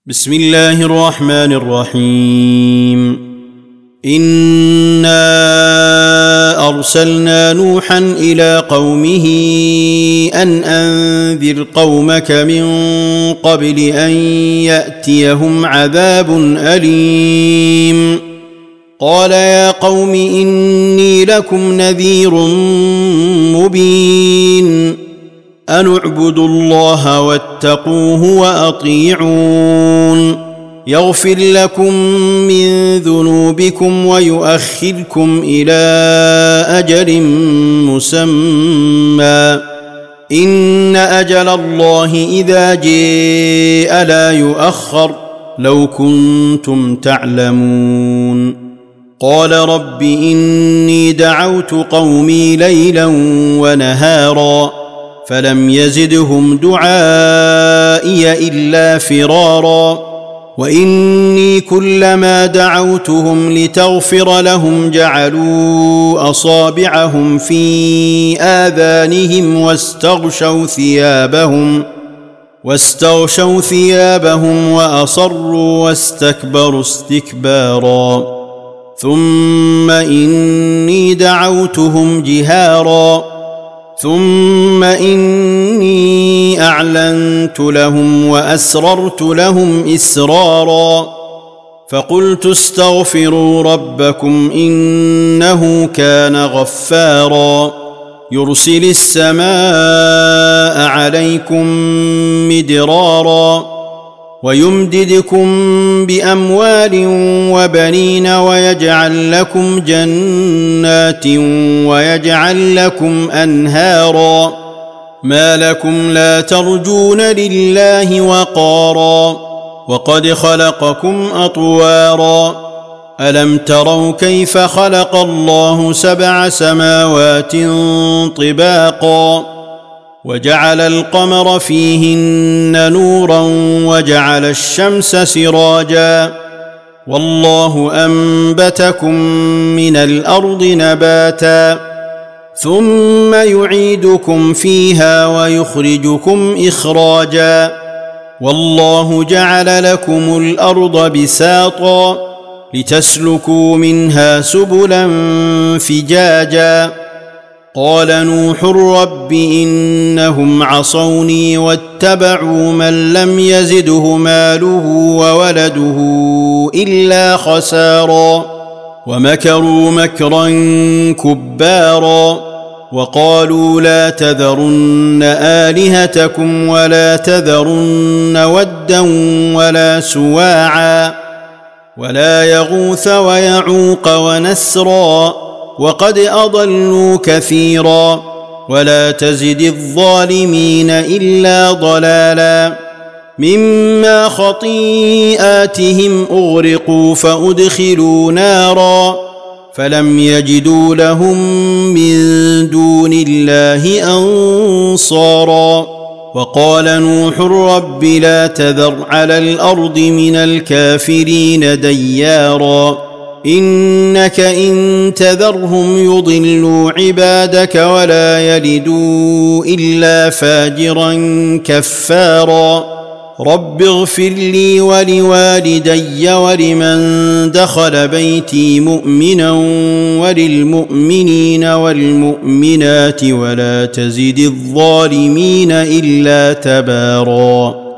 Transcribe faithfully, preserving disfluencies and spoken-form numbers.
بسم الله الرحمن الرحيم. إنا أرسلنا نوحا إلى قومه أن أنذر قومك من قبل أن يأتيهم عذاب أليم. قال يا قوم إني لكم نذير مبين أن اعبدوا الله واتقوه وأطيعون يغفر لكم من ذنوبكم ويؤخركم إلى أجل مسمى إن أجل الله إذا جاء لا يؤخر لو كنتم تعلمون. قال رب إني دعوت قومي ليلا ونهارا فلم يزدهم دعائي إلا فرارا وإني كلما دعوتهم لتغفر لهم جعلوا أصابعهم في آذانهم واستغشوا ثيابهم واستغشوا ثيابهم وأصروا واستكبروا استكبارا ثم إني دعوتهم جهارا ثم إني أعلنت لهم وأسررت لهم إسرارا فقلت استغفروا ربكم إنه كان غفارا يرسل السماء عليكم مدرارا ويمددكم بأموال وبنين ويجعل لكم جنات ويجعل لكم أنهارا ما لكم لا ترجون لله وقارا وقد خلقكم أطوارا ألم تروا كيف خلق الله سبع سماوات طباقا وجعل القمر فيهن نورا وجعل الشمس سراجا والله أنبتكم من الأرض نباتا ثم يعيدكم فيها ويخرجكم إخراجا والله جعل لكم الأرض بساطا لتسلكوا منها سبلا فجاجا قال نوح رب إنهم عصوني واتبعوا من لم يزده ماله وولده إلا خسارا ومكروا مكرا كبارا وقالوا لا تذرن آلهتكم ولا تذرن ودا ولا سواعا ولا يغوث ويعوق ونسرا وقد أضلوا كثيرا ولا تزد الظالمين إلا ضلالا مما خطيئاتهم أغرقوا فأدخلوا نارا فلم يجدوا لهم من دون الله أنصارا وقال نوح رب لا تذر على الأرض من الكافرين ديارا إنك إن تذرهم يضلوا عبادك ولا يلدوا إلا فاجرا كفارا رب اغفر لي ولوالدي ولمن دخل بيتي مؤمنا وللمؤمنين والمؤمنات ولا تزد الظالمين إلا تبارا.